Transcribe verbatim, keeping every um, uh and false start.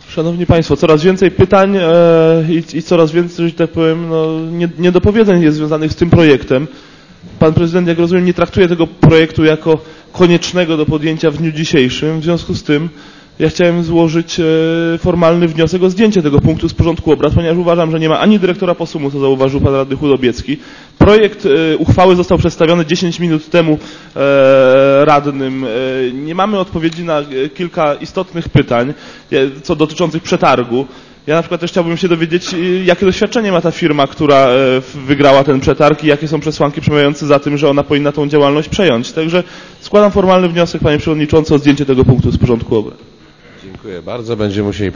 Szanowni Państwo, coraz więcej pytań e, i, i coraz więcej, że tak powiem, no, nie, niedopowiedzeń jest związanych z tym projektem. Pan prezydent, jak rozumiem, nie traktuje tego projektu jako koniecznego do podjęcia w dniu dzisiejszym. W związku z tym ja chciałem złożyć e, formalny wniosek o zdjęcie tego punktu z porządku obrad, ponieważ uważam, że nie ma ani dyrektora POSUM-u, co zauważył pan radny Chudobiecki. Projekt e, uchwały został przedstawiony dziesięć minut temu e, radnym. E, nie mamy odpowiedzi na kilka istotnych pytań, e, co dotyczących przetargu. Ja na przykład też chciałbym się dowiedzieć, jakie doświadczenie ma ta firma, która wygrała ten przetarg i jakie są przesłanki przemawiające za tym, że ona powinna tą działalność przejąć. Także składam formalny wniosek, panie przewodniczący, o zdjęcie tego punktu z porządku obrad. Dziękuję bardzo. Będziemy musieli